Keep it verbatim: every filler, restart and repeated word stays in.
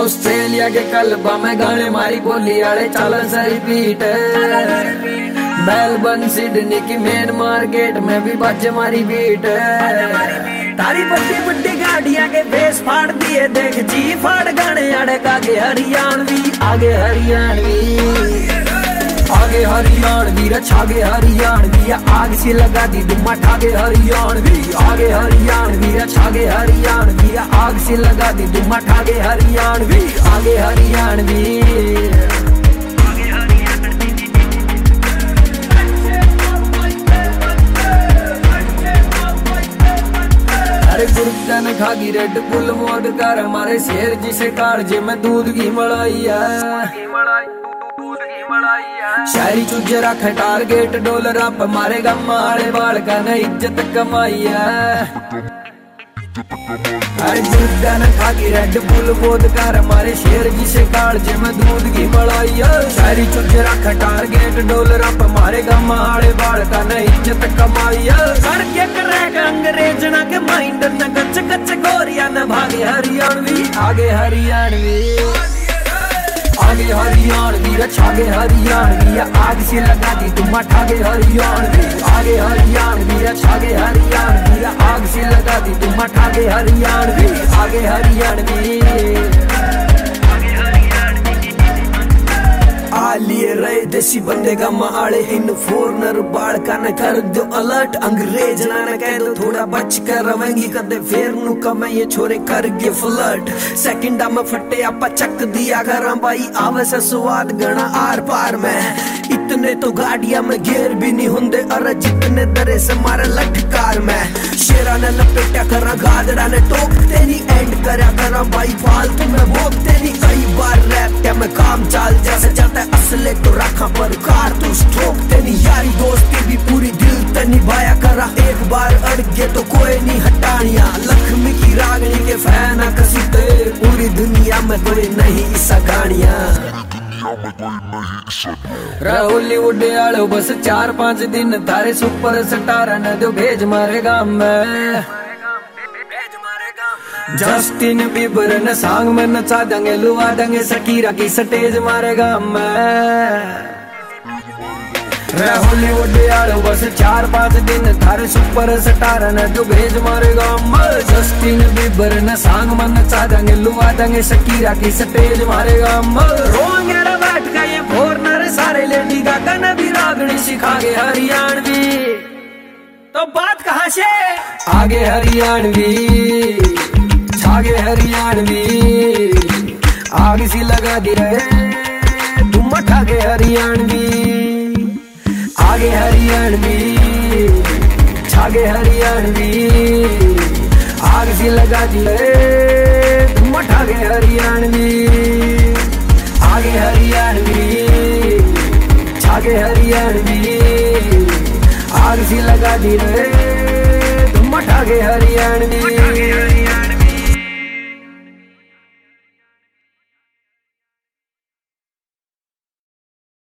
Australia के कलबा में गाने मारी बोली आड़े चालन से रिपीट। मेलबर्न सिडनी की मेन मार्केट में भी बाजे मारी बीट। तारी बड्डी बड्डी गाड़ियां के बेस फाड़ दिए देख जी फाड़ गाने आड़े आगे हरियाणवी आगे हरियाणवी आगे हरियाणवी छागे हरियाणवी आग से लगा दी दुम्मा ठागे हरियाणवी आगे हरियाणवी छागे हरियाणवी आग से लगा दी दुम्मा ठागे हरियाणवी आगे हरियाणवी। अरे गुर्दन खागी रेड बुल मोद कर हमारे शेर जिसे कालजे में दूध की मलाई है। शहरी चुजे रखे टारगेट डॉलर आप हमारे गम्माड़े बाल का न इज्जत कमाई है। अरे गुर्दन खागी रेड बुल मोद कर हमारे शेर जिसे कालजे में दूध की मलाई है। शहरी चुजे रखे टारगेट डॉलर आप हमारे गम्माड़े बाल का न इज्जत कमाई है। सड़के करेगा अंग्रेज ना के माइंड न कच्चे कच्चे गोरिया न भागे हरियाणवी आगे हरियाणवी आगे हरियाणवी छागे हरियाणवी आग से लगा दी तुम ठागे हरियाणवी आगे हरियाणवी छागे हरियाणवी आग से लगा दी तुम ठागे हरियाणवी आगे हरियाणवी। आलिए रहे देसी बंदे का माड़े इन फोरनर बाढ़ का न कर दो अलर्ट अंग्रेज ना न कह दो थोड़ा बच कर रवेंगी कदे फेर नु कमे ये छोरे कर गे फ्लर्ट। सेकंडा में फटे आपा चक दिया घर भाई आवे से स्वाद गणा आर पार में इतने तो गाड़िया में गेर भी नहीं होंदे अरे जितने दरे से मारे लटकार में शेरा ने लपेटा करा गादड़ा ने टोकते नहीं एंड करा करा भाई फालतू में भोगते नहीं कई बार रैप क्या में काम चाल जैसे जाता है असले तो रखा पर कारतूस ठोकते नहीं यारी दोस्ती भी पूरी दिल ते निभाया करा एक बार अड़ गए तो कोई नहीं हटानिया लक्ष्मी की रागनी के फैन कसीते पूरी दुनिया में कोई नहीं ऐसा गाड़िया हॉलीवुड आलो बस चार पांच दिन थारे सुपर स्टार न दो भेज मारे गाम में जस्टिन बीबर न सांग में नचा देंगे लुआ देंगे शकीरा की स्टेज मारे गाम में। हॉलीवुड आलो बस चार पांच दिन थारे सुपर स्टार न दो भेज मारे गाम में जस्टिन बीबर न सांग में नचा देंगे लुआ देंगे शकीरा की स्टेज मारे गाम में। रोंगे बैठ का ये फोरनर सारे लेडी गागा न भी रागनी सिखागे हरियाणवी तो बात कहाँ से आगे हरियाणवी छागे हरियाणवी आग सी लगा दी रहे तुम ठागे हरियाणवी आगे हरियाणवी छागे हरियाणवी आग सी लगा दी रहे तुम ठागे हरियाणवी आगे हरियाणवी छागे हरियाणवी आग सी लगा दी रहे तुम ठागे हरियाणवी।